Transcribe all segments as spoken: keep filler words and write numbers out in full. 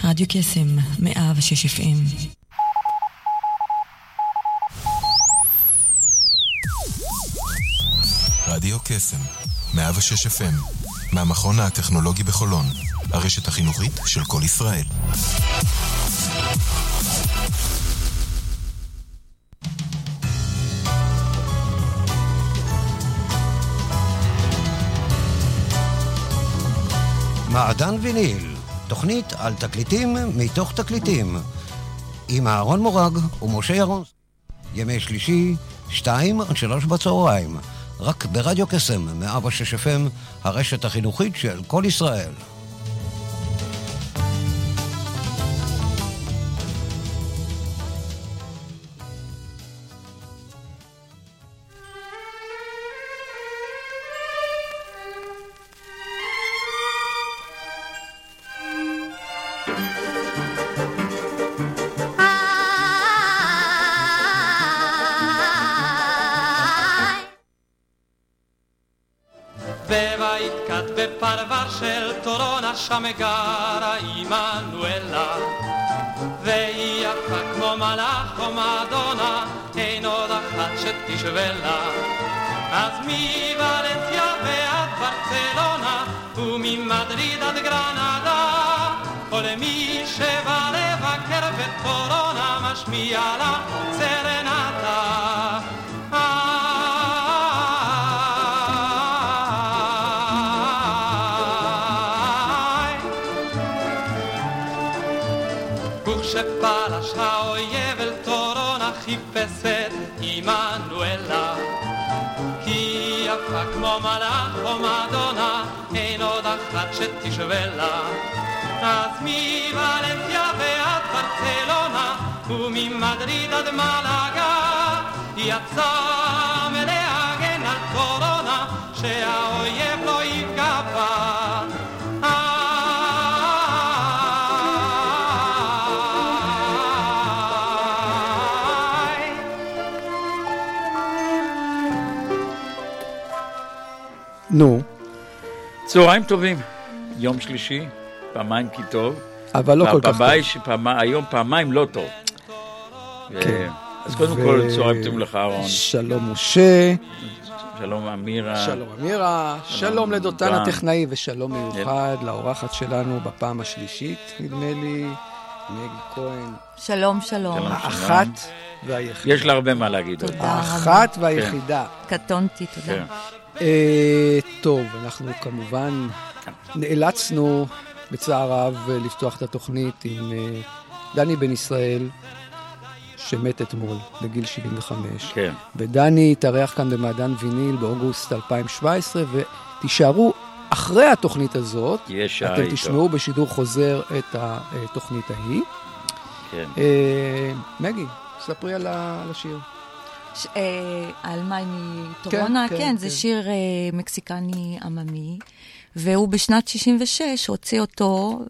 רדיו קסם, מאה ושש אף אם. רדיו קסם, מאה ושש אף אם, מהמכון הטכנולוגי בחולון, הרשת החינוכית של כל ישראל. מעדן ויניל, תוכנית על תקליטים מתוך תקליטים, עם אהרון מורג ומשה ירון. ימי שלישי, שתיים עד שלוש בצהריים, רק ברדיו קסם, מאה ושש אף אם, הרשת החינוכית של כל ישראל. שם גרה אימנואלה, והיא יפה כמו מלאך או מדונה, אין עוד אחת שתשווה לה. אז מוולנסיה ועד ברצלונה, וממדריד עד גרנדה, כל מי שבא לבקר בטורונה, משמיע לה סרנדה. שפלש האויב אל טורונה חיפשת אימנואלה, היא יפה כמו מלאך או מדונה, אין עוד אחת שתשווה לה. אז מוולנסיה ועד ברצלונה, וממדריד עד מלאגה, היא יצאה מלהגן על טורונה, שהאויב לא יפגע בה. נו. צהריים טובים. יום שלישי, פעמיים כי טוב. אבל לא כל כך טוב. שפעמה, היום פעמיים לא טוב. כן. אז קודם כל, צהריים טובים לך, אהרון. שלום משה. שלום אמירה. שלום אמירה. שלום לדותן הטכנאי, ושלום מיוחד לאורחת שלנו בפעם השלישית, נדמה לי, מגי כהן. שלום, שלום. האחת והיחידה. יש לה הרבה מה להגיד. תודה. האחת והיחידה. קטונתי, תודה. טוב, אנחנו כמובן נאלצנו בצער רב לפתוח את התוכנית עם דני בן ישראל, שמת אתמול בגיל שבעים וחמש. כן. ודני התארח כאן במעדן ויניל באוגוסט אלפיים שבע עשרה, ותישארו אחרי התוכנית הזאת. אתם תשמעו בשידור חוזר את התוכנית ההיא. כן. מגי, ספרי על השיר. ש, אה, על מים מטורונה, כן, כן, כן, זה כן. שיר אה, מקסיקני עממי, והוא בשנת שישים ושש הוציא אותו,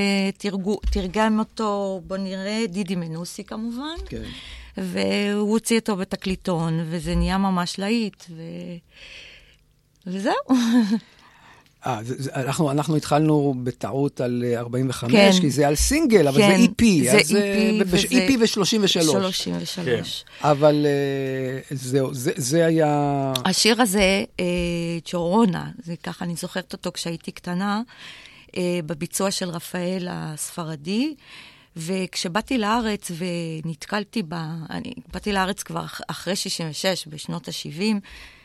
ותרגם אותו, בוא נראה, דידי מנוסי כמובן, כן. והוא הוציא אותו בתקליטון, וזה נהיה ממש להיט, ו... וזהו. אה, אנחנו, אנחנו התחלנו בטעות על ארבעים וחמש, כן. כי זה על סינגל, אבל כן, זה אי פי. זה אי פי, וזה... אי פי ו-שלושים ושלוש. שלושים ושלוש. כן. אבל זהו, זה, זה היה... השיר הזה, צ'ורונה, זה ככה, אני זוכרת אותו כשהייתי קטנה, בביצוע של רפאל הספרדי, וכשבאתי לארץ ונתקלתי בה, אני באתי לארץ כבר אחרי שישים ושש, בשנות ה-שבעים,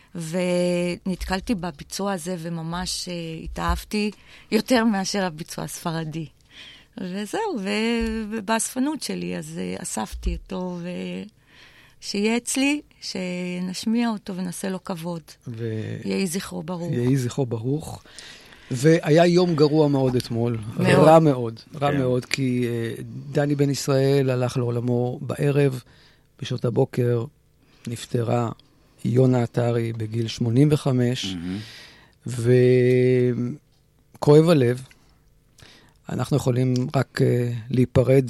ונתקלתי בביצוע הזה וממש התאהבתי יותר מאשר הביצוע הספרדי. וזהו, ובאספנות שלי אז אספתי אותו, ושיהיה אצלי, שנשמיע אותו ונעשה לו כבוד. ו... יהי זכרו ברוך. יהי זכרו ברוך. והיה יום גרוע מאוד אתמול. מאוד. רע מאוד, רע כן. מאוד, כי דני בן ישראל הלך לעולמו בערב, בשעות הבוקר נפטרה יונה עטרי בגיל שמונים וחמש, mm-hmm. וכואב הלב. אנחנו יכולים רק uh, להיפרד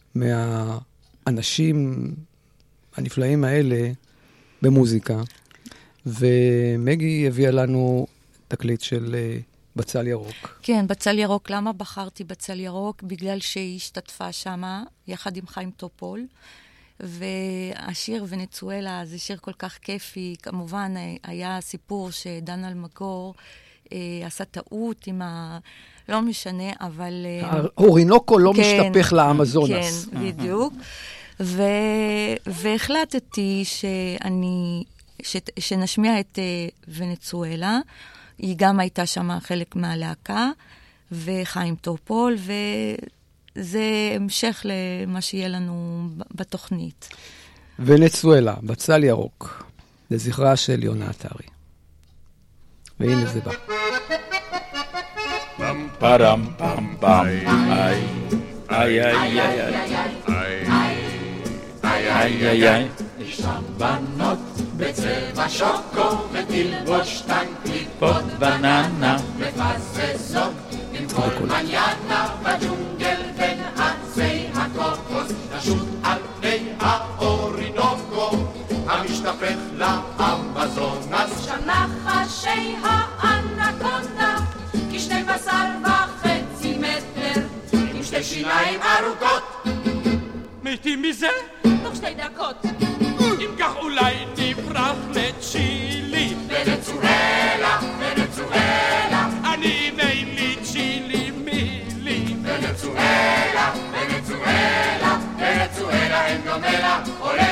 מהאנשים הנפלאים האלה במוזיקה, ומגי הביאה לנו תקליט של uh, בצל ירוק. כן, בצל ירוק. למה בחרתי בצל ירוק? בגלל שהיא השתתפה שמה, יחד עם חיים טופול, והשיר ונצואלה זה שיר כל כך כיפי. כמובן, היה סיפור שדן אלמגור אה, עשה טעות עם ה... לא משנה, אבל... האורינוקו לא כן, משתפך לאמזונס. כן, בדיוק. ו... והחלטתי שאני... ש... שנשמיע את uh, ונצואלה. היא גם הייתה שם חלק מהלהקה, וחיים טופול, וזה המשך למה שיהיה לנו בתוכנית. ונצואלה, בצל ירוק, לזכרה של יונה אתרי. והנה זה בא. פרם פם פם איי איי איי איי איי איי איי יש שם בנות בצבע שוקו ותלבוש טנקליפות בננה מפזזות עם כל מניאנה בג'ונגל בין עצי הקוקוס נשוט על פני האורינוקו המשתפך לאמזונס שם נחשי האנקונדה כשני בשר וחצי מטר עם שתי שיניים ארוכות מתים מזה? תוך שתי דקות אם כך אולי נברח לצ'ילי ונצואלה, ונצואלה אני אין לי צ'ילי מילי ונצואלה, ונצואלה ונצואלה אין דומה לה עולה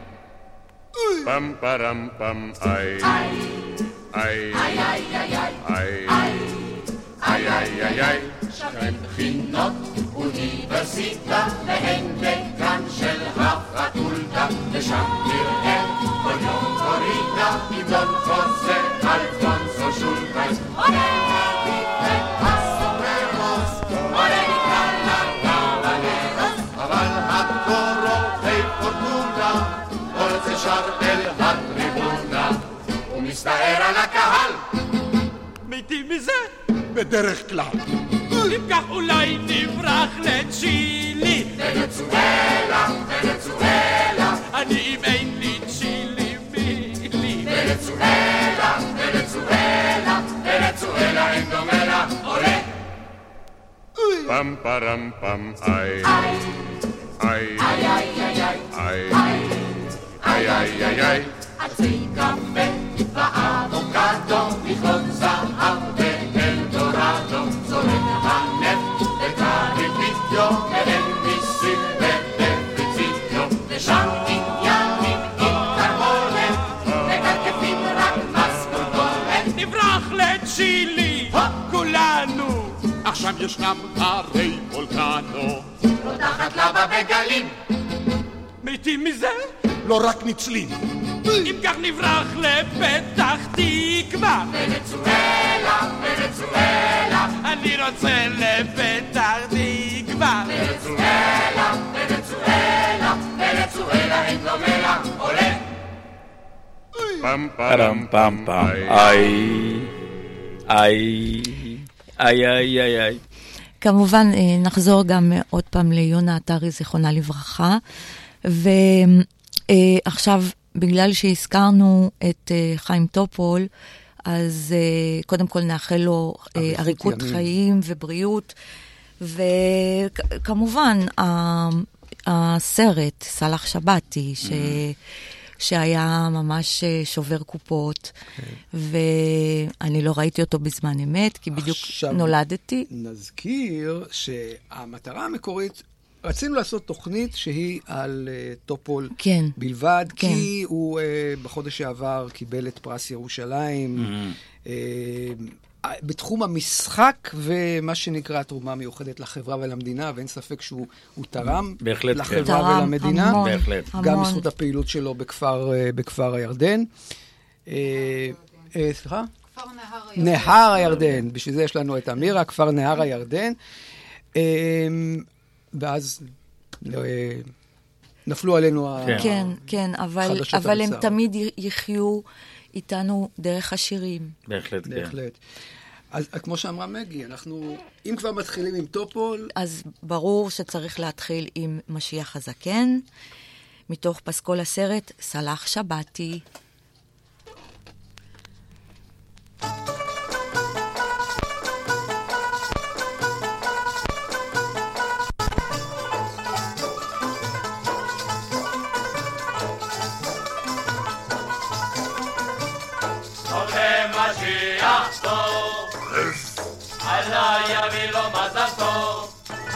פם פרם פם איי איי איי איי איי איי איי איי איי שכן בחינות אוניברסיטה והן דקן של הפקולטה ושם נראה כל יום קורינה עם דון חוזה אלפונסו שולטייס עולה נגיד הסופרוס עולה נקרא לגוונרוס אבל הקורוכי פורטונה עולה שר אל הטריבונה ומסתער על הקהל מתים מזה? בדרך כלל אם כך אולי נברח לצ'ילי ונצואלה, ונצואלה אני אם אין לי צ'ילי מילי ונצואלה, ונצואלה ונצואלה אין דומה לה עולה פם פרם פם איי איי איי איי איי איי איי איי איי עצי קפה ואבוקדו מכלות זהב ואלדורדו זורק הנפט וקריפיטיו ואין מיסים ודפיציטיו ושם עניינים עם קרבולת וקרקפים רק מסקולטולת נברח לצ'ילי כולנו עכשיו ישנם הרי וולקנו רותחת לבה בגלים מתים מזה? לא רק ניצלים אם כך נברח לפתח תקווה ונצואלה, ונצואלה אני רוצה לפתח תקווה ונצואלה, ונצואלה ונצואלה אין דומה לה עולה פם פרם פם פם איי איי איי איי איי איי כמובן, נחזור גם עוד פעם ליונה אתרי, זיכרונה לברכה, ועכשיו, בגלל שהזכרנו את חיים טופול, אז קודם כל נאחל לו ארוכות חיים ובריאות, וכמובן, הסרט, סלאח שבתי, ש... שהיה ממש שובר קופות, ואני לא ראיתי אותו בזמן אמת, כי בדיוק נולדתי. נזכיר שהמטרה המקורית, רצינו לעשות תוכנית שהיא על טופול כן. בלבד, כן. כי הוא בחודש שעבר קיבל את פרס ירושלים, בתחום המשחק ומה שנקרא תרומה מיוחדת לחברה ולמדינה, ואין ספק שהוא תרם בהחלט, לחברה תרם ולמדינה. המון, בהחלט. המון. גם בזכות הפעילות שלו בכפר, בכפר הירדן. סליחה? כפר נהר הירדן. נהר הירדן, בשביל זה יש לנו את אמירה, כפר נהר הירדן. ואז נפלו עלינו כן, כן, אבל, אבל הם תמיד יחיו איתנו דרך השירים. בהחלט, כן. בהחלט. אז כמו שאמרה מגי, אנחנו, אם כבר מתחילים עם טופול... אז ברור שצריך להתחיל עם משיח הזקן, מתוך פסקול הסרט, סלאח שבתי. אללה יביא לו מזל טוב.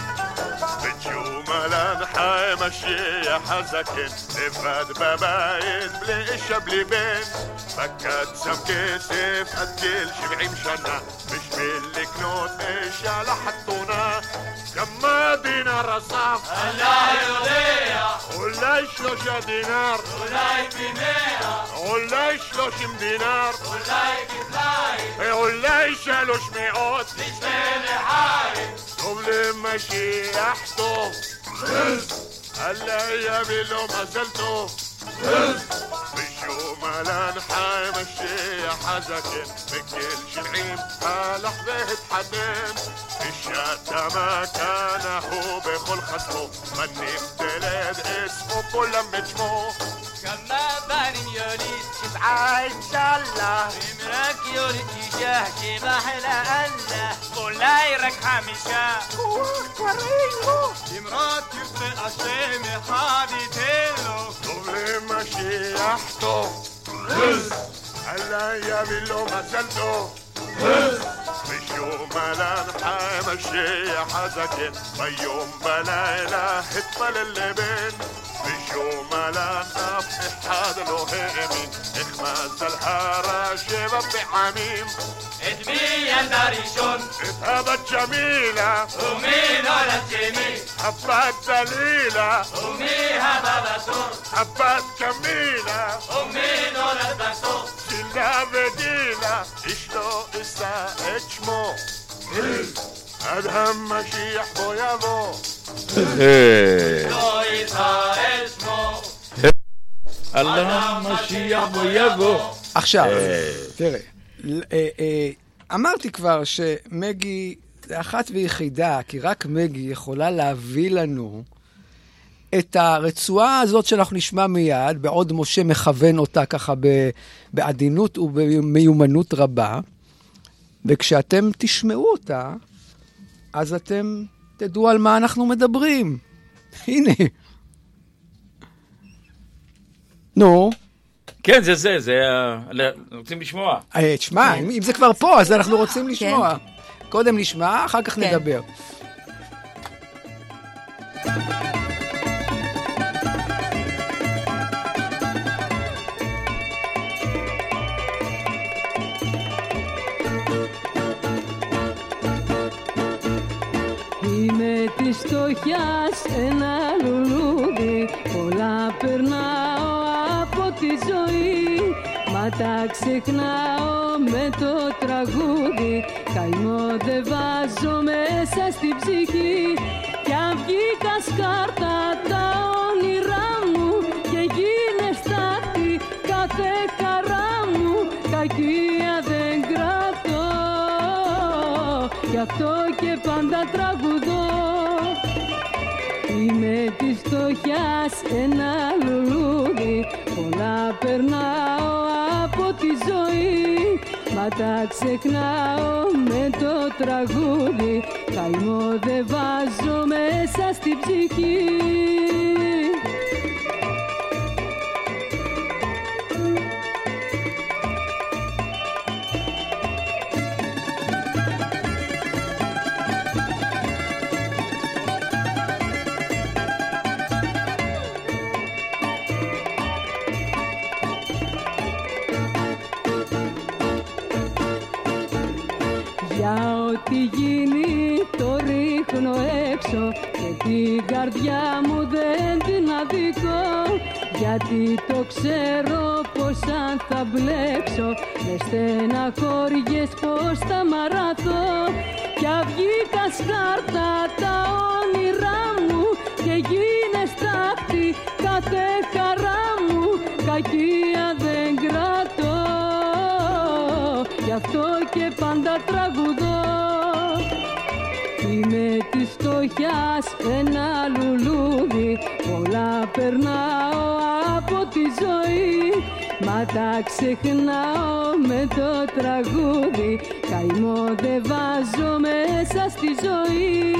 וג'ומלן חי משיח הזקן, לבד בבית בלי אישה בלי בן, פקד שם כסף עד גיל שבעים שנה בשביל לקנות אישה לחתונה. כמה דינר אסף? אללה יודע. אולי שלושה דינר, אולי במאה, אולי שלושים דינר, אולי כפליים, אולי שלוש מאות לשתי לחיים. טוב למשיח טוב, אללה יביא לו מזל טוב. ושומלן חי משיח הזקן, בגיל שבעים הלך והתחתן. אישה מכנה הוא בכל חסמו, בנים תלד אסמו כולם את שמו. כמה בנים יוליד? שבעה אינשאללה. אם רק יוליד אישה שבח לאללה, אולי רק חמישה. כוח קרינו. אם רק ירצה השם אחד ייתן לו. טוב למשיח טוב, אללה יביא לו מזל טוב. ושומלן חי משיח הזקן, ביום בלילה התפלל לבן. ושומלן אף אחד לא האמין, איך מזל הרע שבע פעמים. את מי ילדה ראשון? את הבת ג'מילה. ומי נולד שני? הבת דלילה. ומי הבא בתור? הבת קמילה. ומי נולד בסוף? צילה וגילה, אשתו אשא את שמו, עד המשיח בו יבוא, לא ישראל שמו, עד המשיח בו יבוא. עכשיו, תראה, אמרתי כבר שמגי זה אחת ויחידה, כי רק מגי יכולה להביא לנו את הרצועה הזאת שאנחנו נשמע מיד, בעוד משה מכוון אותה ככה בעדינות ובמיומנות רבה, וכשאתם תשמעו אותה, אז אתם תדעו על מה אנחנו מדברים. הנה. נו. כן, זה זה, זה, רוצים לשמוע. תשמע, אם זה כבר פה, אז אנחנו רוצים לשמוע. קודם נשמע, אחר כך נדבר. Της στοχιάς ένα λουλούδι, πολλά περνάω από τη ζωή, μα τα ξεχνάω με το τραγούδι, καημό δεν βάζω μέσα στην ψυχή, κι αν βγήκα σκάρτα τα όνειρά μου και γίνε στάχτη κάθε χαρά μου, κακία δεν κρατώ, γι' αυτό και πάντα τραγουδώ. Είμαι της φτωχιάς ένα λουλούδι, πολλά περνάω από τη ζωή, μα τα ξεχνάω με το τραγούδι, καημό δεν βάζω μέσα στην ψυχή. Ό,τι γίνει το ρίχνω έξω και την καρδιά μου δεν την αδικώ, γιατί το ξέρω πως αν θα μπλέξω με στεναχώριες πως θα μαραθώ, κι αν βγήκα σκάρτα τα όνειρά μου και γίνε στάχτη κάθε χαρά μου, κακία δεν κρατώ, γι' αυτό και πάντα τραγουδώ. Είμαι της φτωχιάς ένα λουλούδι, πολλά περνάω από τη ζωή, μα τα ξεχνάω με το τραγούδι, καημό δεν βάζω μέσα στη ζωή.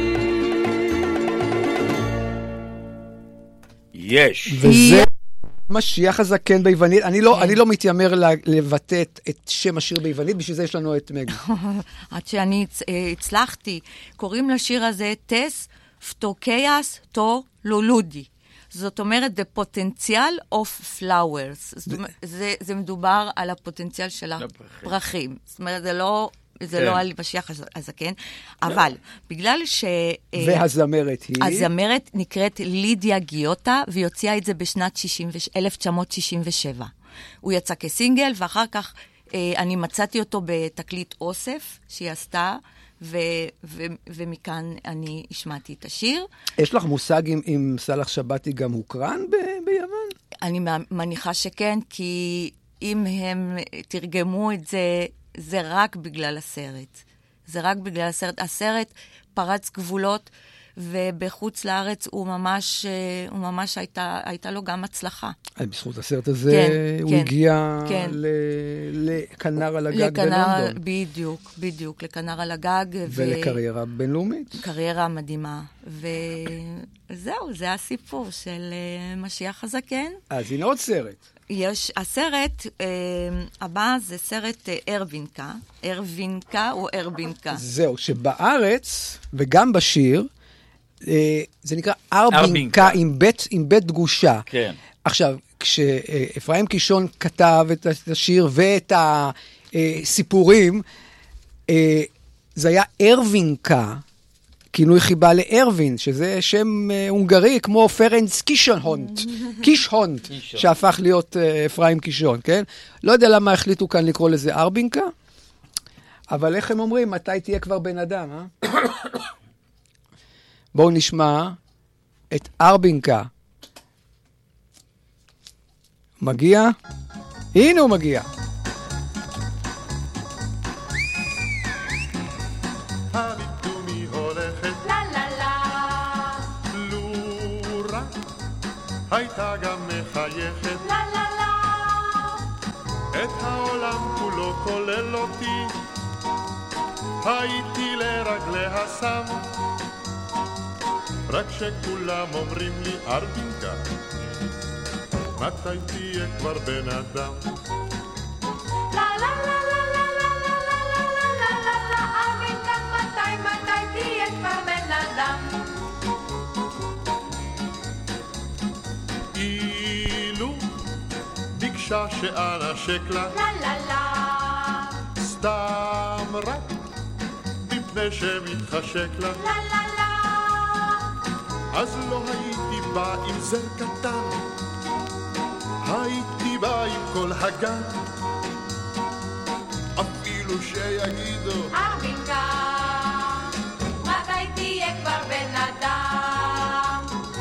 יש. וזה משיח הזקן ביוונית. אני לא, אני לא מתיימר לבטא את שם השיר ביוונית, בשביל זה יש לנו את מגי. עד שאני הצלחתי. קוראים לשיר הזה טס פטוקייס טו לולודי. זאת אומרת, the potential of flowers. זאת אומרת, זה, זה מדובר על הפוטנציאל של הפרחים. זאת אומרת, זה לא... זה לא על משיח הזקן, אבל בגלל ש... והזמרת היא? הזמרת נקראת לידיה גיוטה, והיא הוציאה את זה בשנת אלף תשע מאות שישים ושבע. הוא יצא כסינגל, ואחר כך אני מצאתי אותו בתקליט אוסף שהיא עשתה, ומכאן אני השמעתי את השיר. יש לך מושג אם סלאח שבתי גם הוקרן ביוון? אני מניחה שכן, כי אם הם תרגמו את זה... זה רק בגלל הסרט. זה רק בגלל הסרט. הסרט פרץ גבולות, ובחוץ לארץ הוא ממש, הוא ממש הייתה, הייתה לו גם הצלחה. בזכות הסרט הזה כן, הוא כן, הגיע כן. לכנר על הגג לכנר, בלונדון. בדיוק, בדיוק, לכנר על הגג. ולקריירה ו... בינלאומית. קריירה מדהימה. וזהו, זה הסיפור של משיח הזקן. אז הנה עוד סרט. יש, הסרט אה, הבא זה סרט אה, ארבינקה, ארבינקה או ארבינקה. זהו, שבארץ וגם בשיר, אה, זה נקרא ארבינקה, ארבינקה. עם בית, עם בית דגושה. כן. עכשיו, כשאפרים קישון כתב את השיר ואת הסיפורים, אה, זה היה ארבינקה, כינוי חיבה לארווין, שזה שם אה, הונגרי, כמו פרנס קישונהונט, קישהונט, שהפך להיות אה, אפרים קישון, כן? לא יודע למה החליטו כאן לקרוא לזה ארבינקה, אבל איך הם אומרים, מתי תהיה כבר בן אדם, אה? בואו נשמע את ארבינקה. מגיע? הנה הוא מגיע. הייתה גם מחייכת לה לה לה את העולם כולו כולל אותי הייתי לרגליה שם רק שכולם אומרים לי ארבינקה מתי תהיה כבר בן אדם לה לה לה לה לה לה לה לה לה לה לה ארבינקה מתי מתי תהיה כבר בן אדם אילו ביקשה שאנשק לה לה לה לה סתם רק מפני שמתחשק לה לה לה לה אז לא הייתי בא עם זר קטן הייתי בא עם כל הגן אפילו שיגידו ארבינקה מתי תהיה כבר בן אדם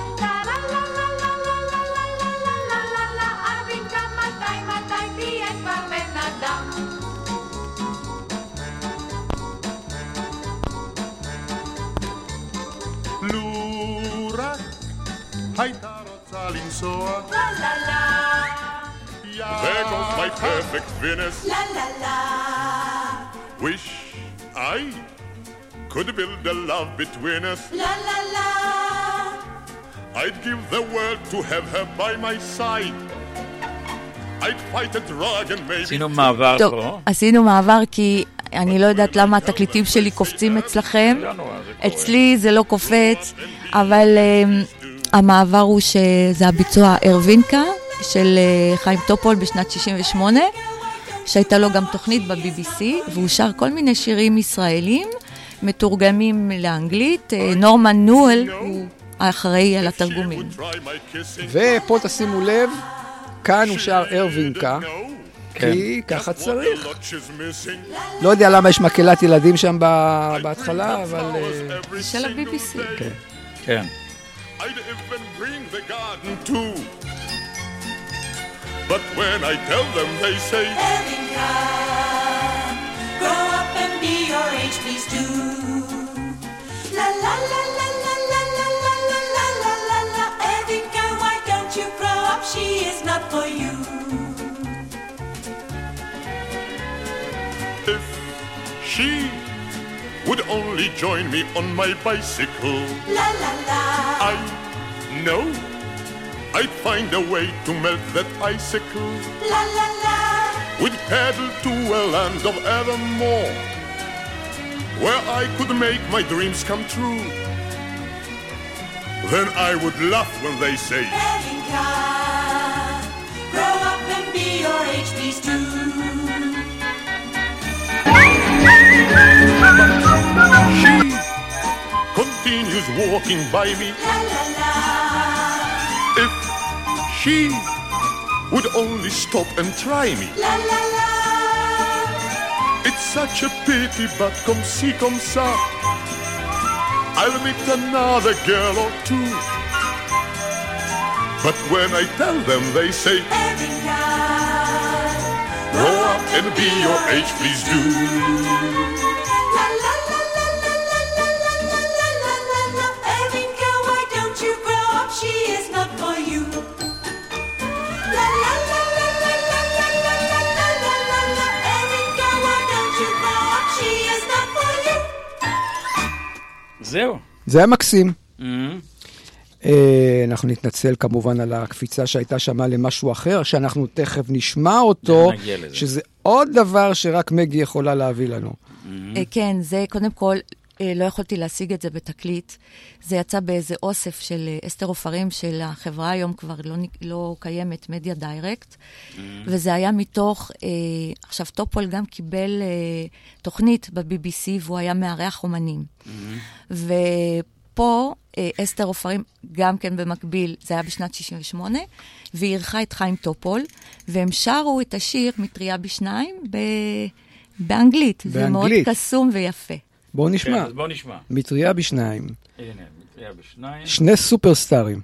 לו רק הייתה רוצה לנסוע לה לה לה There goes my perfect Venus לה לה לה Wish I could build a love between us לה לה לה I'd give the world to have her by my side I'd fight a dragon maybe עשינו מעבר פה עשינו מעבר כי אני לא יודעת למה התקליטים שלי קופצים אצלכם. אצלי זה לא קופץ, אבל uh, המעבר הוא שזה הביצוע ארבינקה של uh, חיים טופול בשנת שישים ושמונה, שהייתה לו גם תוכנית ב-בי בי סי, והוא שר כל מיני שירים ישראלים, מתורגמים לאנגלית. Uh, נורמן נואל הוא האחראי על התרגומים. ופה תשימו לב, כאן הוא שר ארבינקה. כי ככה צריך. לא יודע למה יש מקהלת ילדים שם בהתחלה, אבל... זה של ה-בי בי סי. כן. כן. But when I tell them they say Ervinka, grow up and be your age please do La la la la la la la la la la la la la Ervinka, why don't you grow up, she is not for you If she would only join me on my bicycle La la la I know I'd find a way to melt that icicle. La la la. We'd paddle to a land of evermore, where I could make my dreams come true. Then I would laugh when they say, Evinka, grow up and be your age, please do. She continues walking by me. La la la. If she would only stop and try me. La la la. It's such a pity, but come see, come ça, I'll meet another girl or two. But when I tell them, they say, Evinka, grow up and be your age, please do. La la la la la la la la la la la la. Evinka, why don't you grow up? She is not for you. La la la la la la la la la la la la la. Evinka, why don't you grow up? She is not for you. זהו. זה היה מקסים. Mm-hmm. אה, אנחנו נתנצל כמובן על הקפיצה שהייתה שמה למשהו אחר, שאנחנו תכף נשמע אותו, שזה עוד דבר שרק מגי יכולה להביא לנו. Mm-hmm. כן, זה קודם כל, לא יכולתי להשיג את זה בתקליט. זה יצא באיזה אוסף של אסתר עופרים של החברה, היום כבר לא, לא קיימת, מדיה דיירקט. Mm-hmm. וזה היה מתוך, אה, עכשיו טופול גם קיבל אה, תוכנית ב-בי בי סי, והוא היה מארח אומנים. Mm-hmm. ופה אה, אסתר עופרים גם כן במקביל, זה היה בשנת שישים ושמונה, והיא ערכה את חיים טופול, והם שרו את השיר מטריה בשניים ב... באנגלית. באנגלית. זה מאוד קסום ויפה. בואו נשמע. כן, אז בואו נשמע. מטריה בשניים. הנה, מטריה בשניים. שני סופרסטארים.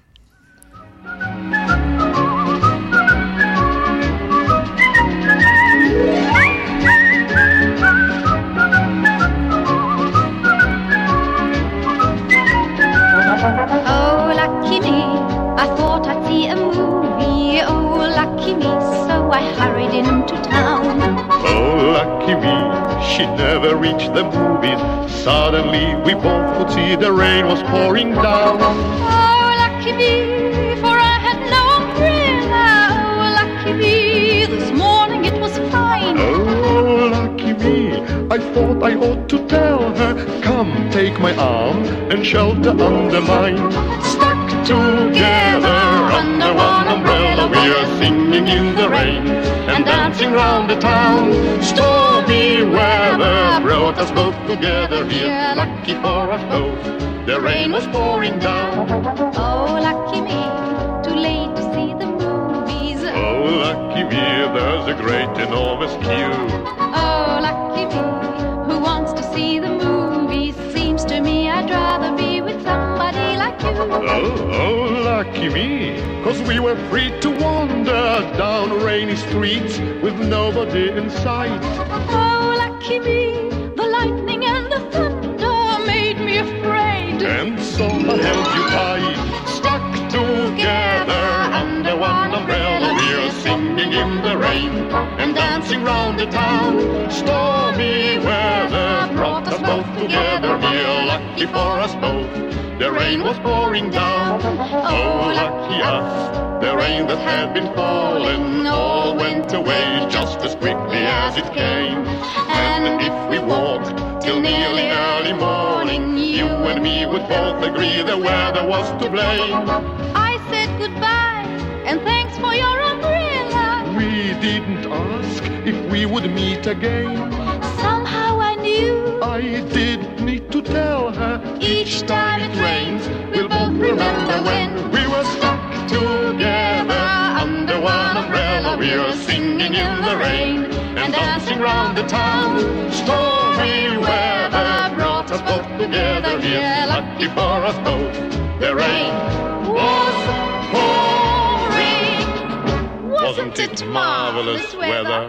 Oh, lucky me, I thought I'd see a movie. Oh, lucky me, so I hurried into town. Oh, lucky me, she never reached the movies. Suddenly we both could see the rain was pouring down. Oh, lucky me, for I had no umbrella. Oh, lucky me, this morning it was fine. Oh, lucky me, I thought I ought to tell her, come take my arm and shelter under mine. Stuck together under one umbrella, we are singing in the rain and dancing round the town. Stormy weather brought us both together here, lucky for us both. The rain was pouring down. Oh, lucky me, too late to see the movies. Oh, lucky me, there's a great enormous queue. Oh, lucky me, who wants to see the movies? Seems to me I'd rather be with somebody like you. Oh, oh, lucky me, 'cause we were free to wander down rainy streets with nobody in sight. Oh, lucky me, the lightning and the thunder made me afraid. And so I held you tight, stuck together under one umbrella. We're singing in the rain and dancing round the town. Stormy weather brought us both together here, lucky for us both. The rain was pouring down. Oh, lucky us, the rain that had been falling all went away just as quickly as it came. And if we walked till nearly early morning, you and me would both agree the weather was to blame. I said goodbye and thanks for your umbrella. We didn't ask if we would meet again. Somehow I knew I did need to tell her each time it rains, we'll both remember when we were stuck together under one umbrella. We were singing in the rain and dancing round the town. Stormy weather brought us both together here, lucky for us both. The rain was pouring. Wasn't it marvelous weather?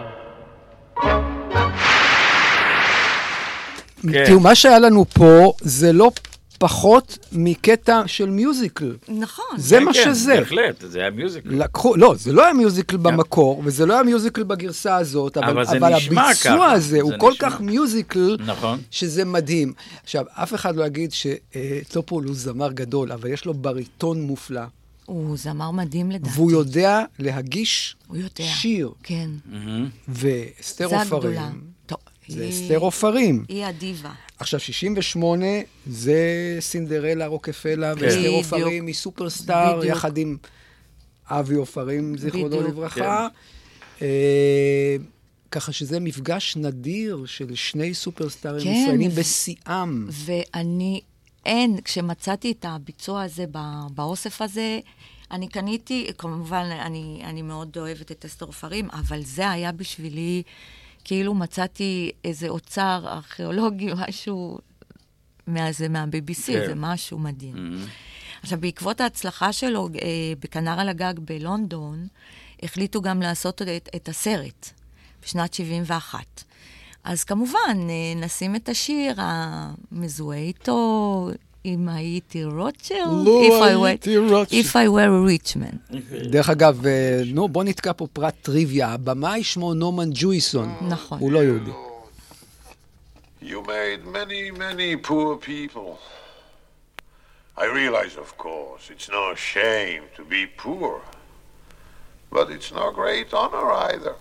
תראו, מה שהיה לנו פה זה לא פחות מקטע של מיוזיקל. נכון. זה מה שזה. בהחלט, זה היה מיוזיקל. לקחו, לא, זה לא היה מיוזיקל במקור, וזה לא היה מיוזיקל בגרסה הזאת, אבל, אבל הביצוע הזה הוא כל כך מיוזיקל, נכון. שזה מדהים. עכשיו, אף אחד לא יגיד שטופול הוא זמר גדול, אבל יש לו בריטון מופלא. הוא זמר מדהים לדעתי. והוא יודע להגיש הוא יודע. שיר. כן. ואסתר זה הגדולה. עופרים. טוב, זה היא- אסתר עופרים. היא הדיבה. עכשיו, שישים ושמונה זה סינדרלה רוקפלה, כן. ואסתר בדיוק. עופרים היא סופרסטאר, בדיוק. יחד עם אבי עופרים, זיכרונו בדיוק. לברכה. אה, ככה שזה מפגש נדיר של שני סופרסטארים כן, ישראלים ו- בשיאם. ואני, אין, כשמצאתי את הביצוע הזה ב- באוסף הזה, אני קניתי, כמובן, אני, אני מאוד אוהבת את אסתר עופרים, אבל זה היה בשבילי, כאילו מצאתי איזה אוצר ארכיאולוגי, משהו מהזה, מה-בי בי סי, כן. זה משהו מדהים. עכשיו, בעקבות ההצלחה שלו אה, בכנר על הגג בלונדון, החליטו גם לעשות את, את הסרט בשנת שבעים ואחת. אז כמובן, אה, נשים את השיר המזוהה איתו, אם הייתי רוטשילד, לא If I were- הייתי רוטשילד. If I were a rich man. דרך אגב, אה, נו, בוא נתקע פה פרט טריוויה. הבמאי שמו נורמן ג'ויסון. נכון. הוא לא יהודי. You made many, many poor people. I realize, of course, it's no shame to be poor. But it's no great honor either.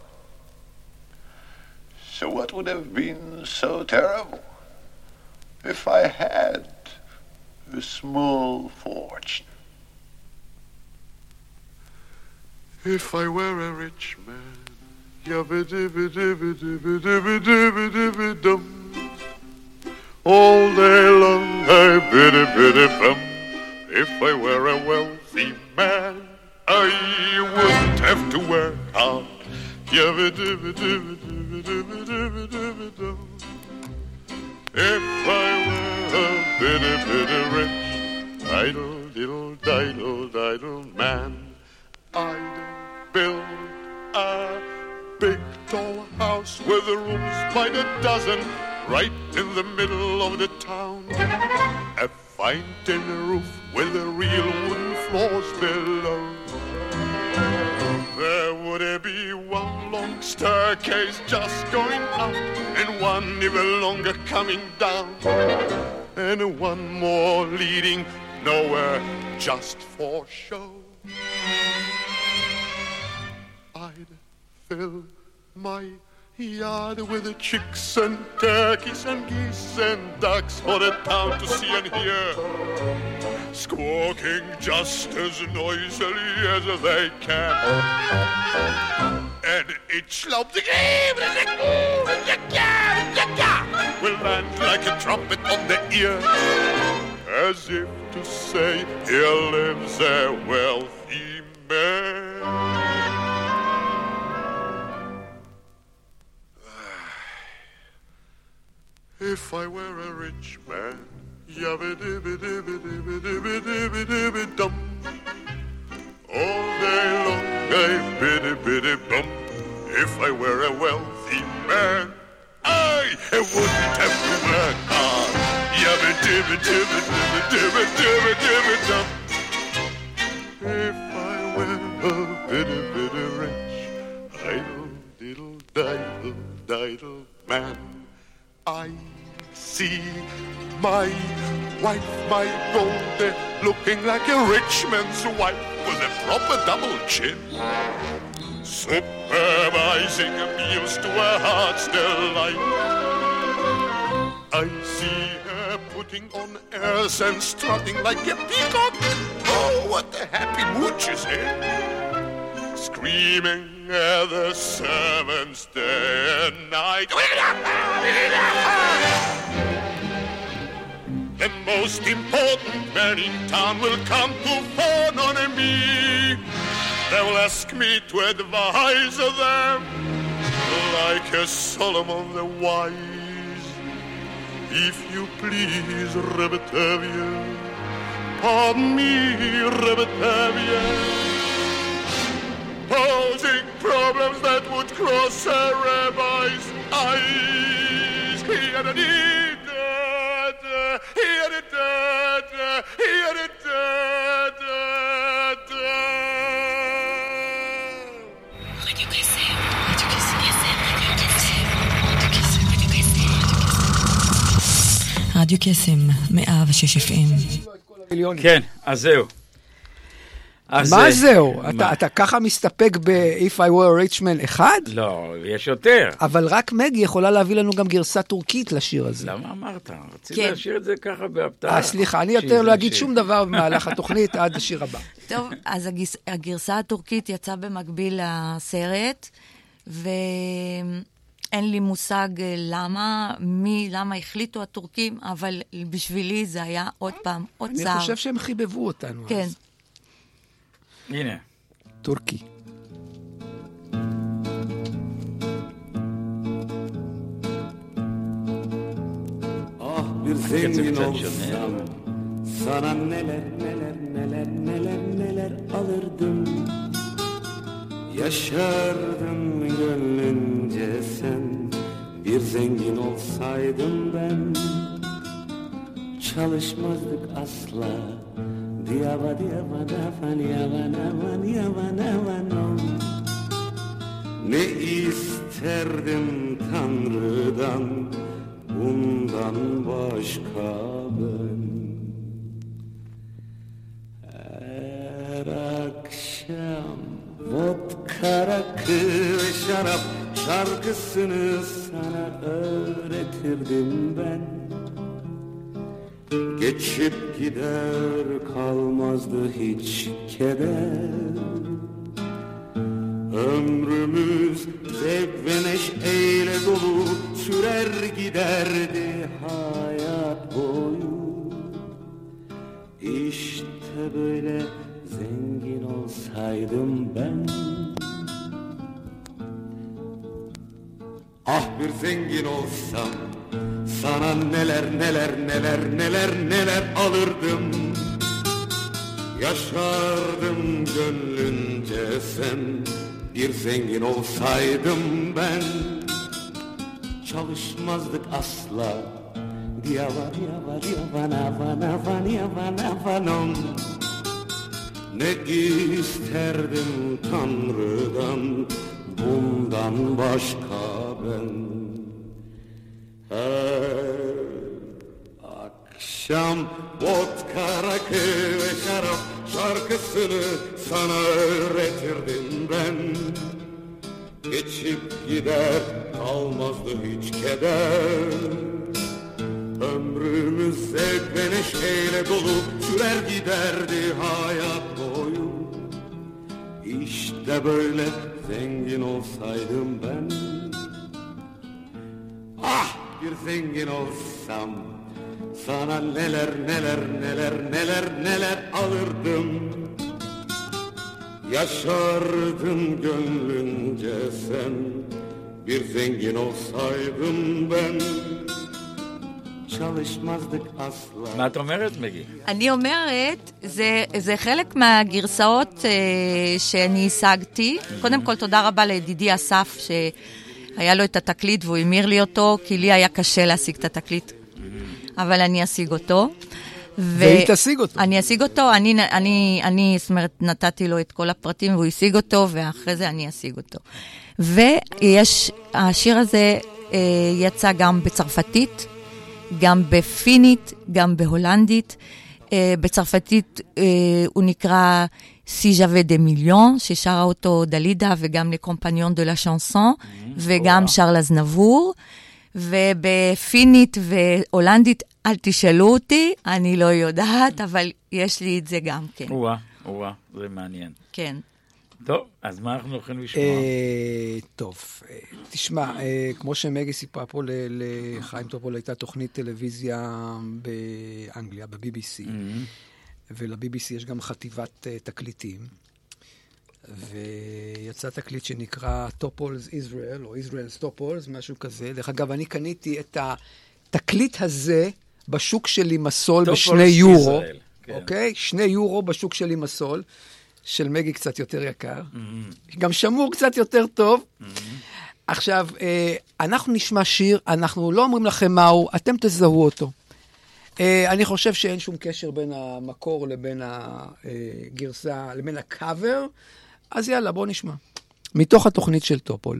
So what would have been so terrible if I had a small fortune? If I were a rich man, yabba-dibba-dibba-dibba-dibba-dibba-dibba-dum. All day long I biddy-biddy-bum. If I were a wealthy man, I wouldn't have to work hard. Yabba-dibba-dibba-dibba-dibba-dibba-dibba-dum. If I were a bitty-bitty rich, idle-diddle-diddle-diddle man, I'd build a big tall house with rooms by the dozen, right in the middle of the town. A fine tin roof with the real wooden floors below. There would be one long staircase just going up, and one even longer coming down, and one more leading nowhere just for show. I'd fill my yard with the chicks and turkeys and geese and ducks for the town to see and hear, squawking just as noisily as they can. And each lump will land like a trumpet on the ear, as if to say, here lives a wealthy man. If I were a rich man, yabba-dibba-dibba-dibba-dibba-dibba-dibba-dum. All day long I biddy-biddy-bum. If I were a wealthy man, I wouldn't have to work hard. Yabba-dibba-dibba-dibba-dibba-dibba-dibba-dum. If I were a bitty-bitty rich, idle-diddle-diddle-diddle man, I see my wife, my Goldie, looking like a rich man's wife with a proper double chin, supervising meals to her heart's delight. I see her putting on airs and strutting like a peacock. Oh, what a happy mood she's in, screaming at the servants day and night. The most important man in town will come to phone on me. They will ask me to advise them, like a Solomon the wise. If you please, Rebetavia, pardon me, Rebetavia, posing problems that would cross a rabbi's eyes. Here it is. Here it is, here it is. רדיו קסם, רדיו קסם, רדיו קסם, רדיו קסם, רדיו קסם, מאה ושש אף אם. כן, אז זהו. מה זהו? אתה ככה מסתפק ב-If I were a rich man אחד? לא, יש יותר. אבל רק מגי יכולה להביא לנו גם גרסה טורקית לשיר הזה. למה אמרת? רציתי להשאיר את זה ככה בהפתעה. אה, סליחה, אני יותר לא אגיד שום דבר במהלך התוכנית עד השיר הבא. טוב, אז הגרסה הטורקית יצאה במקביל לסרט, ואין לי מושג למה, מי, למה החליטו הטורקים, אבל בשבילי זה היה עוד פעם, עוד צער. אני חושב שהם חיבבו אותנו. כן. הנה. טורקי. Ah bir zengin olsam sana neler neler neler neler neler alırdım. Yaşardım gönlünce sen. Bir zengin olsaydım ben çalışmazdık asla. Diyava diyava dafan yavan avan yavan avan on. Ne isterdim Tanrı'dan bundan başka ben. Her akşam vodka, rakı ve şarap şarkısını sana öğretirdim ben. Geçip gider kalmazdı hiç keder. Ömrümüz zevk ve neşeyle dolu sürer giderdi hayat boyu. İşte böyle zengin olsaydım ben. Ah bir zengin olsam sana neler neler neler neler neler alırdım. Yaşardım gönlünce sen. Bir zengin olsaydım ben çalışmazdık asla. Diyava diyava diyavan avan avan yavan avanom. Ne isterdim Tanrı'dan bundan başka ben. Her akşam vodka, rakı ve şarap şarkısını sana öğretirdim ben. Geçip gider kalmazdı hiç keder. Ömrümüz zevk ve neşeyle dolu sürer giderdi hayat boyu. İşte böyle zengin olsaydım ben. Ah bir zengin olsam sana neler neler neler neler neler alırdım. Yaşardım gönlünce sen. Bir zengin olsaydım ben çalışmazdık asla. מה את אומרת, מגי? אני אומרת, זה, זה חלק מהגרסאות אה, שאני השגתי. קודם כל, תודה רבה לידידי אסף, שהיה לו את התקליט והוא המיר לי אותו, כי לי היה קשה להשיג את התקליט. אבל אני אשיג אותו. והיא תשיג אותו. אני אשיג אותו, אני, אני, אני, זאת אומרת, נתתי לו את כל הפרטים והוא השיג אותו, ואחרי זה אני אשיג אותו. ויש, השיר הזה אה, יצא גם בצרפתית, גם בפינית, גם בהולנדית. Uh, בצרפתית uh, הוא נקרא Si j'avais des millions, ששרה אותו דלידה, וגם לקומפניון דה לה שנסון, וגם שרל אזנבור. ובפינית והולנדית, אל תשאלו אותי, אני לא יודעת, אבל יש לי את זה גם כן. וואה, וואה, זה מעניין. כן. טוב, אז מה אנחנו יכולים לשמוע? טוב, תשמע, כמו שמגי סיפרה פה לחיים טופול, הייתה תוכנית טלוויזיה באנגליה, ב-בי בי סי, ול-בי בי סי יש גם חטיבת תקליטים, ויצא תקליט שנקרא טופולס ישראל, או Israel's טופולס, משהו כזה. דרך אגב, אני קניתי את התקליט הזה בשוק שלי מסול בשני יורו, אוקיי? שני יורו בשוק שלי מסול. של מגי קצת יותר יקר, mm-hmm. גם שמור קצת יותר טוב. Mm-hmm. עכשיו, אה, אנחנו נשמע שיר, אנחנו לא אומרים לכם מהו, אתם תזהו אותו. אה, אני חושב שאין שום קשר בין המקור לבין הגרסה, לבין הקאבר, אז יאללה, בואו נשמע. מתוך התוכנית של טופול.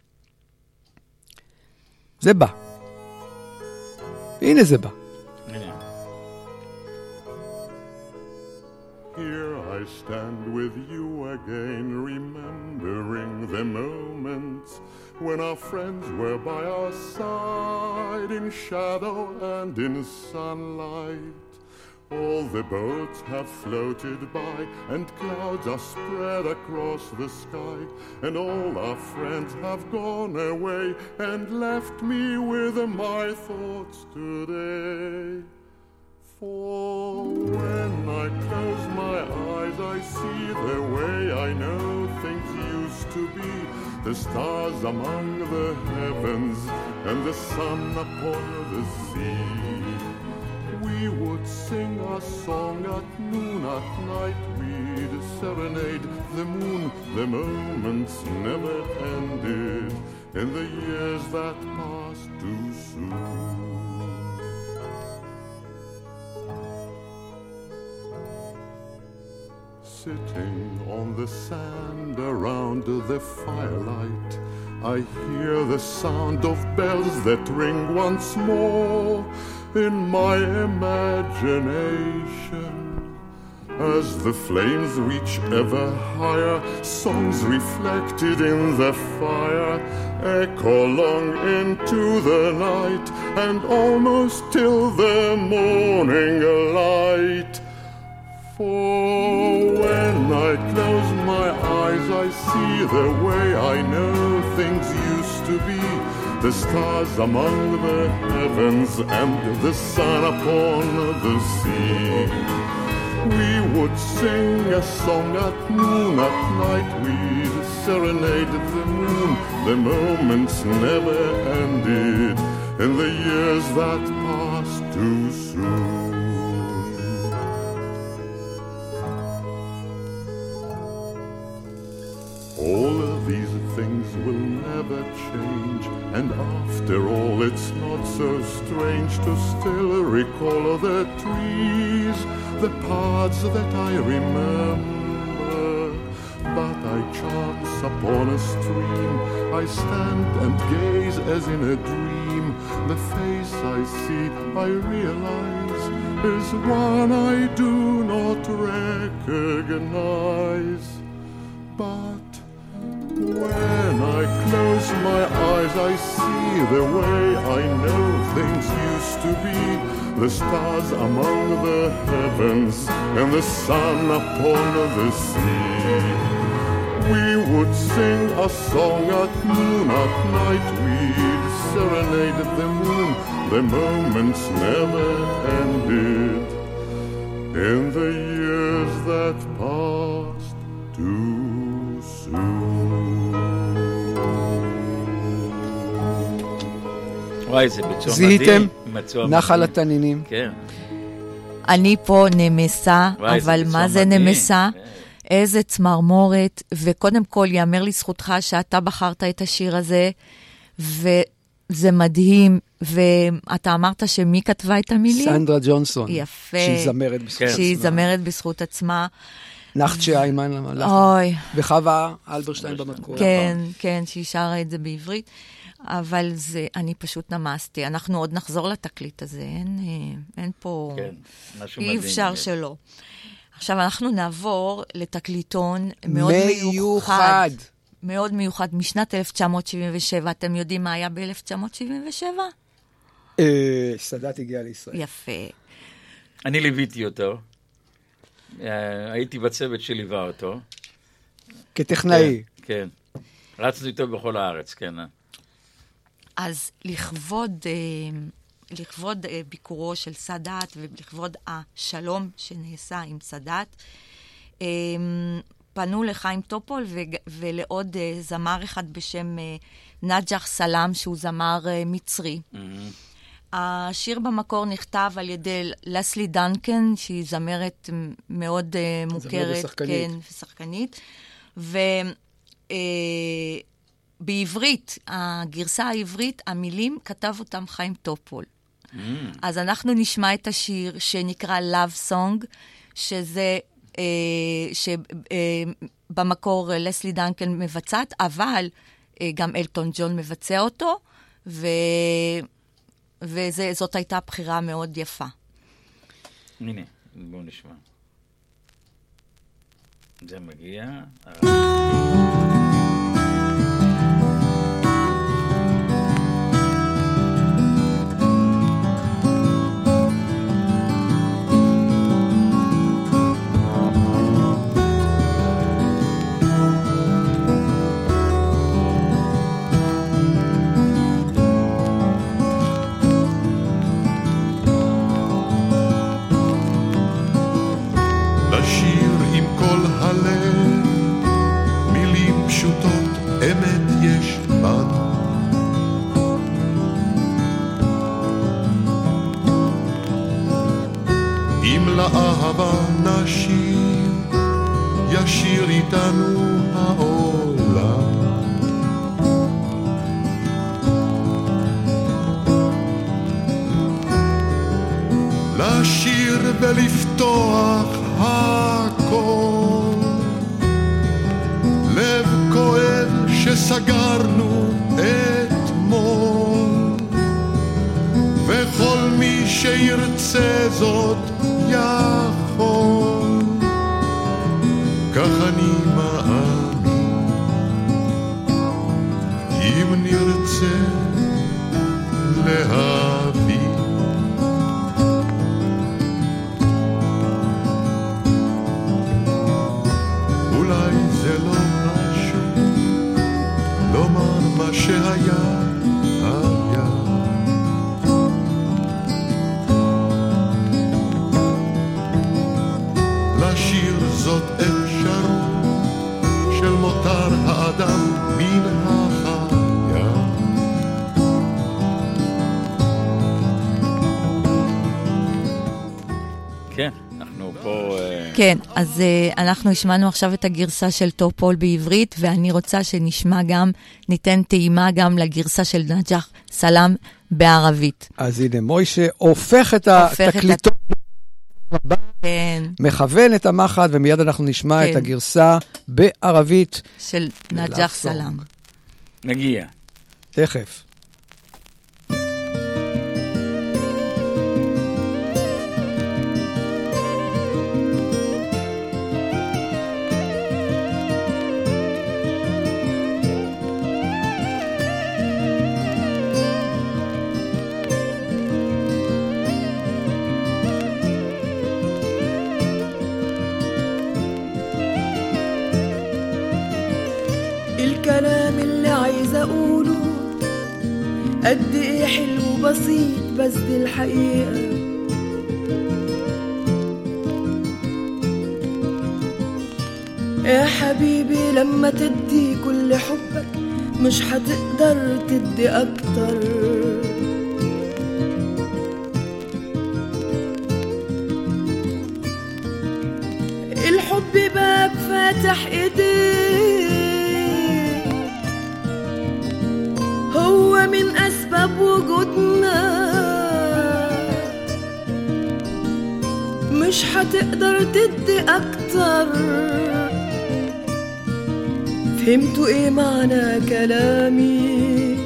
זה בא. הנה זה בא. Here I stand with with you again, remembering the moments when our friends were by our side, in shadow and in sunlight. All the boats have floated by, and clouds are spread across the sky, and all our friends have gone away and left me with my thoughts today. For when I close my eyes, I see the way I know things used to be, the stars among the heavens and the sun upon the sea. We would sing a song at noon, at night we'd serenade the moon. The moments never ended in the years that passed too soon. Sitting on the sand around the firelight, I hear the sound of bells that ring once more in my imagination. As the flames reach ever higher, songs reflected in the fire echo long into the night and almost till the morning light. For when I close my eyes, I see the way I know things used to be, the stars among the heavens and the sun upon the sea. We would sing a song at noon, at night we'd serenade the moon. The moments never ended in the years that passed too soon. All of these things will never change, and after all it's not so strange to still recall the trees, the paths that I remember. But I chance upon a stream, I stand and gaze as in a dream. The face I see, I realize, is one I do not recognize. But when I close my eyes, I see the way I know things used to be, the stars among the heavens and the sun upon the sea. We would sing a song at noon, at night we'd serenade the moon. The moments never ended in the years that passed too soon. וואי, זה ביצוע מדהים. זיהיתם? ביצוע נחל מדהים. התנינים. כן. אני פה נמסה, וואי, זה אבל ביצוע מה זה מדהים. נמסה? איזה צמרמורת, וקודם כל יאמר לזכותך שאתה בחרת את השיר הזה, וזה מדהים, ואתה אמרת שמי כתבה את המילים? סנדרה ג'ונסון. יפה. שהיא זמרת בזכות עצמה. שהיא זמרת בזכות עצמה. נחצ'ה איימן למלאכה. אוי. וחווה אלברשטיין במתכון. כן, כן, שהיא שרה את זה בעברית. אבל זה, אני פשוט נמסתי. אנחנו עוד נחזור לתקליט הזה, אין, אין פה... כן, משהו מדהים. אי אפשר שלא. עכשיו אנחנו נעבור לתקליטון מאוד מיוחד. מיוחד. מאוד מיוחד, משנת אלף תשע מאות שבעים ושבע. אתם יודעים מה היה ב-אלף תשע מאות שבעים ושבע? אה, סאדאת הגיע לישראל. יפה. אני ליוויתי אותו. הייתי בצוות שליווה אותו. כטכנאי. כן, כן. רצתי איתו בכל הארץ, כן. אז לכבוד, לכבוד ביקורו של סאדאת ולכבוד השלום שנעשה עם סאדאת, פנו לחיים טופול ולעוד זמר אחד בשם נג'ח סלאם, שהוא זמר מצרי. השיר במקור נכתב על ידי לסלי דנקן, שהיא זמרת מאוד מוכרת. זמרת ושחקנית. כן, ושחקנית. ו... בעברית, הגרסה העברית, המילים כתב אותם חיים טופול. Mm. אז אנחנו נשמע את השיר שנקרא Love Song, שזה, אה, שבמקור אה, לסלי דנקן מבצעת, אבל אה, גם אלטון ג'ון מבצע אותו, ו... וזאת הייתה בחירה מאוד יפה. הנה, בואו נשמע. זה מגיע. לאהבה נשיר, ישיר איתנו העולם. לשיר ולפתוח הכל, לב כואב שסגרנו אתמול, וכל מי שירצה זאת יכול, כך אני מאמין, אם נרצה להבין. אולי זה לא משהו לומר מה שהיה היה, לשיר זאת אפשרות של מותר האדם מן החיה. כן, אנחנו פה... כן, אז uh, אנחנו השמענו עכשיו את הגרסה של טופול בעברית, ואני רוצה שנשמע גם, ניתן טעימה גם לגרסה של נג'ח סלאם בערבית. אז הנה, מוישה הופך את התקליטון, כן. מכוון את המחט, ומיד אנחנו נשמע כן. את הגרסה בערבית של נג'ח סלאם. נגיע. תכף. الكلام اللي عايزة أقوله قد إيه حلو بسيط، بس دي الحقيقة. يا حبيبي لما تدي كل حبك مش هتقدر تدي أكتر. الحب باب فاتح إيديه، هو من أسباب وجودنا، مش هتقدر تدي أكتر. فهمتوا إيه معنى كلامي؟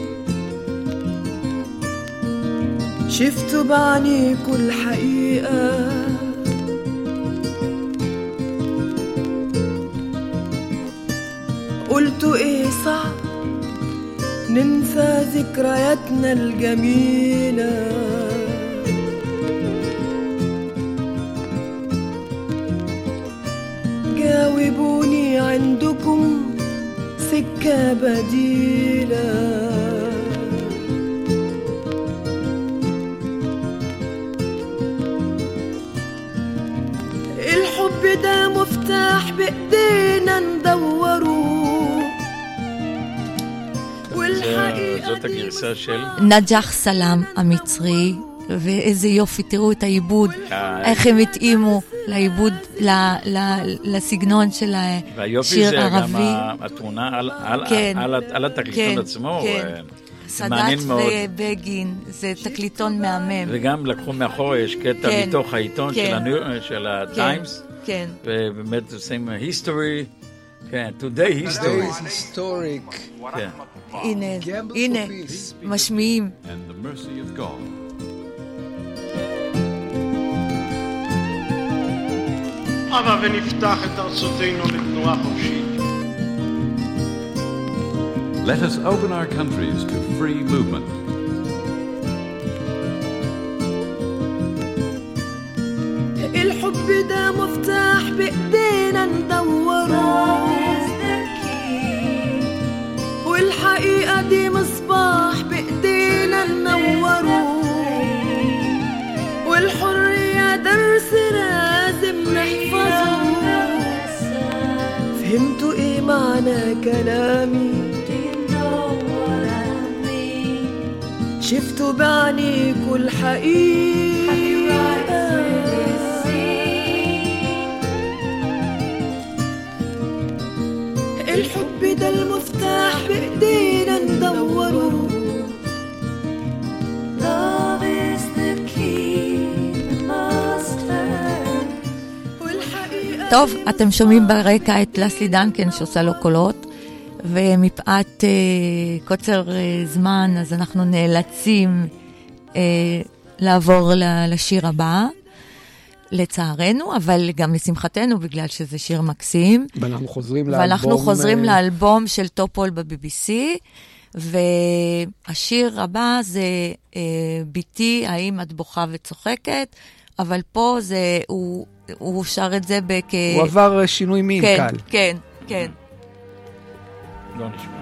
شفتوا بعينيكوا الحقيقة؟ قلتوا إيه صعب ننسى ذكرياتنا الجميلة؟ جاوبوني عندكم سكة بديلة. الحب ده مفتاح بإيدينا ندوره، זאת הגרסה של נג'ח סלאם המצרי, ואיזה יופי, תראו את העיבוד, איך הם התאימו לעיבוד, לסגנון של השיר ערבי. והיופי זה גם התמונה על התקליטון עצמו, סאדאת ובגין, זה תקליטון מהמם. וגם לקחו מאחורה, יש קטע מתוך העיתון של הטיימס, ובאמת עושים היסטורי, כן, today history. historic. כן. הנה, הנה, משמיעים. And the mercy of God. הבה ונפתח את ארצותינו לתנועה חופשית. Let us open our countries to free movement. الحب ده مفتاح بإيدينا ندوره والحقيقة دي مصباح بإيدينا ننوره والحرية درس لازم نحفظه فهمتوا ايه معنى كلامي شفتوا بعينيكوا الحقيقة الحب ده المفتاح بإيدينا ندوره Love is the key master טוב, אתם שומעים ברקע את לסלי דנקן שעושה לו קולות, ומפאת אה, קוצר אה, זמן, אז אנחנו נאלצים אה, לעבור לשיר הבא, לצערנו, אבל גם לשמחתנו, בגלל שזה שיר מקסים. ואנחנו חוזרים לאלבום... ואנחנו חוזרים לאלבום של טופול ב-בי בי סי, והשיר הבא זה אה, ביתי, האם את בוכה וצוחקת, אבל פה זה, הוא, הוא שר את זה בכ... הוא עבר שינוי מין כן, קל. כן, כן. לא נשמע.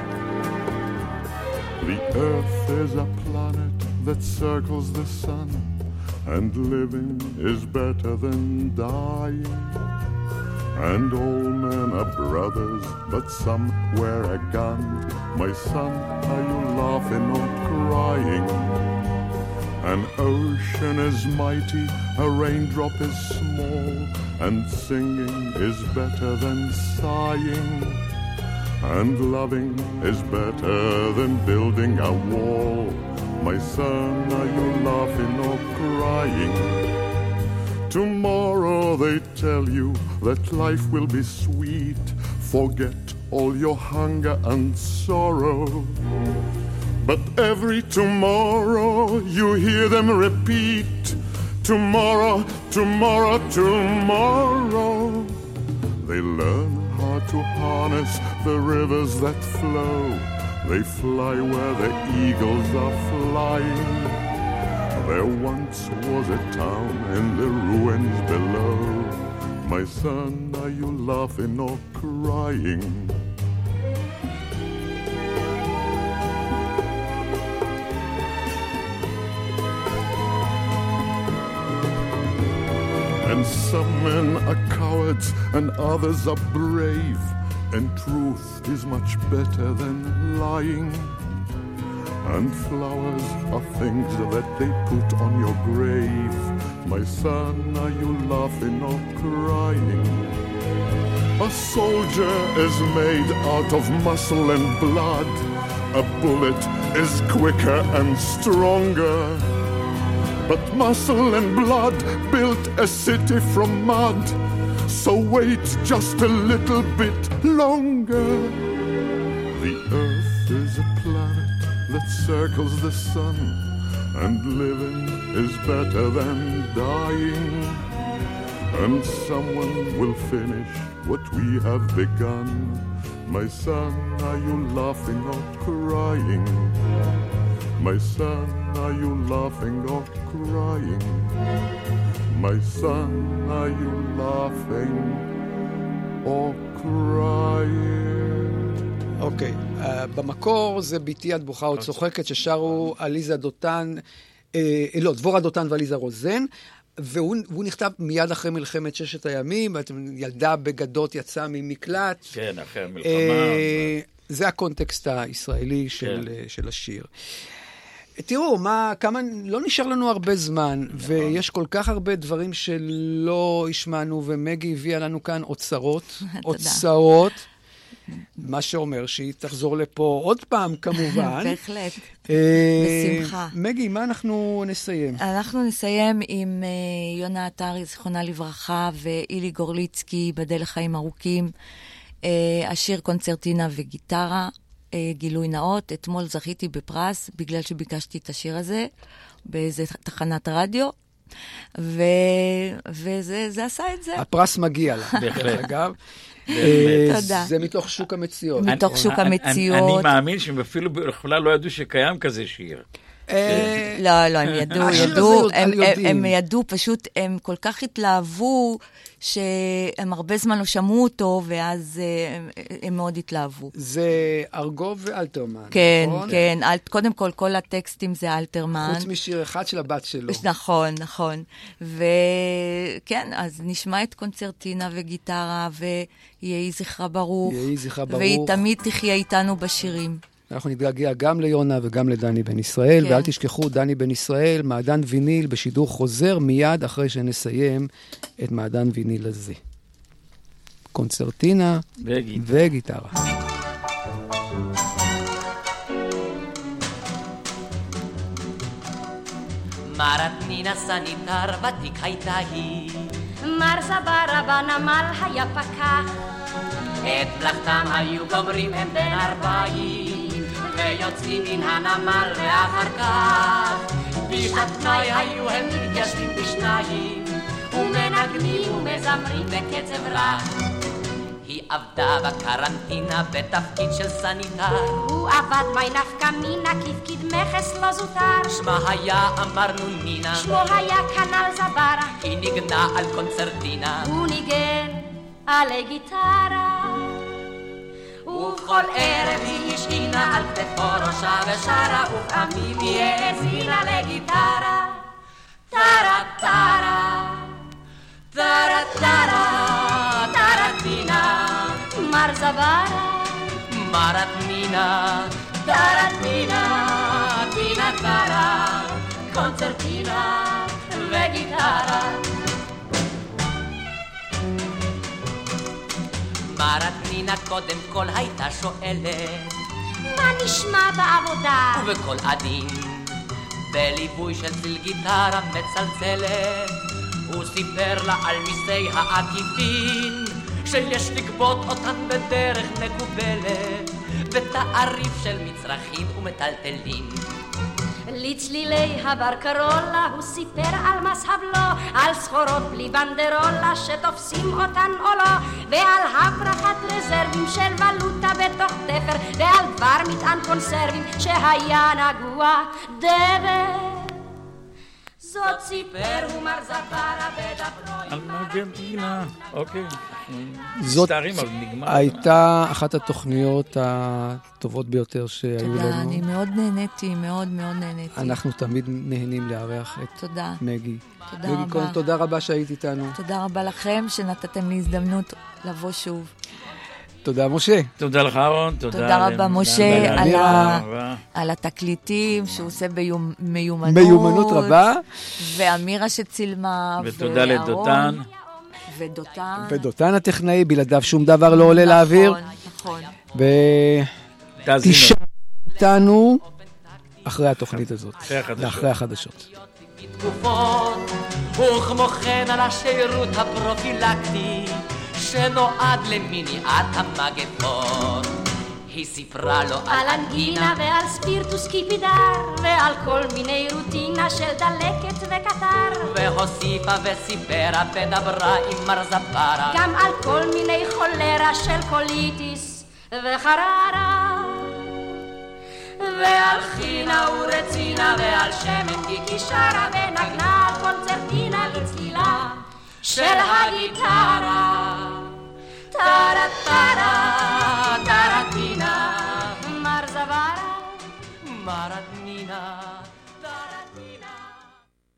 The earth is a planet that circles the sun, and living is better than dying. And all men are brothers, but some wear a gun. My son, are you laughing or crying? An ocean is mighty, a raindrop is small, and singing is better than sighing. And loving is better than building a wall. My son, are you laughing or crying? Tomorrow they tell you that life will be sweet. Forget all your hunger and sorrow. But every tomorrow you hear them repeat, tomorrow, tomorrow, tomorrow. They learn how to harness the rivers that flow. They fly where the eagles are flying. There once was a town in the ruins below. My son, are you laughing or crying? And some men are cowards and others are brave. And truth is much better than lying. And flowers are things that they put on your grave. My son, are you laughing or crying? A soldier is made out of muscle and blood. A bullet is quicker and stronger. But muscle and blood built a city from mud. So wait just a little bit longer. The earth is a planet that circles the sun, and living is better than dying. And someone will finish what we have begun. My son, are you laughing or crying? My son, are you laughing or crying? My son, are you laughing or crying? אוקיי, okay, uh, במקור זה ביתי את בוכה או צוחקת, ששרו עליזה דותן, אה, לא, דבורה דותן ועליזה רוזן, והוא, והוא נכתב מיד אחרי מלחמת ששת הימים, ילדה בגדות יצאה ממקלט. כן, אחרי המלחמה. אה, זה הקונטקסט הישראלי של, כן. של השיר. תראו, מה, כמה, לא נשאר לנו הרבה זמן, ויש כל כך הרבה דברים שלא השמענו, ומגי הביאה לנו כאן אוצרות, אוצרות, מה שאומר שהיא תחזור לפה עוד פעם, כמובן. בהחלט, בשמחה. מגי, מה אנחנו נסיים? אנחנו נסיים עם יונה עטרי, זיכרונה לברכה, ואילי גורליצקי, בדל לחיים ארוכים, השיר קונצרטינה וגיטרה, גילוי נאות. אתמול זכיתי בפרס, בגלל שביקשתי את השיר הזה, באיזה תחנת רדיו, ו... וזה זה עשה את זה. הפרס מגיע לה. בהחלט. אגב. תודה. זה מתוך שוק המציאות. מתוך שוק המציאות. אני מאמין שהם אפילו בכלל לא ידעו שקיים כזה שיר. לא, לא, הם ידעו, ידעו, הם ידעו, פשוט הם כל כך התלהבו, שהם הרבה זמן לא שמעו אותו, ואז הם מאוד התלהבו. זה ארגוב ואלתרמן, כן, נכון? כן, קודם כל, כל הטקסטים זה אלתרמן. חוץ משיר אחד של הבת שלו. נכון, נכון. וכן, אז נשמע את קונצרטינה וגיטרה, ויהי זכרה ברוך. יהי זכרה ברוך. והיא תמיד תחיה איתנו בשירים. אנחנו נתגעגע גם ליונה וגם לדני בן ישראל, כן. ואל תשכחו, דני בן ישראל, מעדן ויניל בשידור חוזר מיד אחרי שנסיים את מעדן ויניל הזה. קונצרטינה וגיטרה. וגיטרה. מרתנינה סניטר ותיק הייתה היא, מר זברה בנמל היה פקח, את מלאכתם היו גומרים הם בין ארבעים, ויוצאים מן הנמל ואחר כך בשעת פנאי היו הם מתיישבים בשניים, ומנגנים ומזמרים בקצב רך. היא עבדה בקרנטינה בתפקיד של סניטר, הוא עבד מי נפקא מינה כפקיד מכס לא זוטר, שמה היה אמרנו נינה, שמו היה כנל זברה, היא ניגנה על קונצרטינה, הוא ניגן עלי גיטרה, ובכל ערב היא השעינה על כתפו ראשה ושרה, ופעמים היא האזינה לגיטרה. טרה טרה טרה טרה טרטינה מר זברה מרתנינה טרטינה טינה טרה קונצרטינה וגיטרה. מרתנינה קודם כל הייתה שואלת מה נשמע בעבודה, ובכל עדין בליווי של צליל גיטרה מצלצלת הוא סיפר לה על מיסי העקיפין שיש לגבות אותן בדרך מקובלת ותעריף של מצרכים ומטלטלים. לצלילי הברקרולה הוא סיפר על מס הבלו, על סחורות בלי בנדרולה שתופסים אותן או לא, ועל הברחת רזרבים של ולוטה בתוך תפר, ועל דבר מטען קונסרבים שהיה נגוע דבר. זאת סיפר הוא מר זברה בדברו על מרגנטינה, אוקיי. זאת מצטערים, אבל נגמר. הייתה אחת התוכניות הטובות ביותר שהיו לנו. תודה, אני מאוד נהניתי, מאוד מאוד נהניתי. אנחנו תמיד נהנים לארח את תודה. מגי. תודה מגי רבה. כהן, תודה רבה שהיית איתנו. תודה רבה לכם שנתתם לי הזדמנות לבוא שוב. תודה, משה. תודה לך, אהרון. תודה רבה, משה, על ה- על התקליטים שהוא עושה במיומנות. מיומנות רבה. ואמירה שצילמה. ותודה לדותן. ודותן. ודותן הטכנאי, בלעדיו שום דבר לא עולה לאוויר. נכון, נכון. ותשאר איתנו אחרי התוכנית הזאת. אחרי החדשות. תקופות, וכמו כן על השירות הפרופילקטי שנועד למניעת המגפות. היא סיפרה לו על אנגינה ועל ספירטוס קיפידר ועל כל מיני רוטינה של דלקת וקטר, והוסיפה וסיפרה ודברה עם מר זברה גם על כל מיני חולרה של קוליטיס וחררה, ועל חינה ורצינה ועל שמן גיקי שרה ונגנה על קונצרטינה לצלילה של הגיטרה. טרה טרה טרטינה מר זברה מרתנינה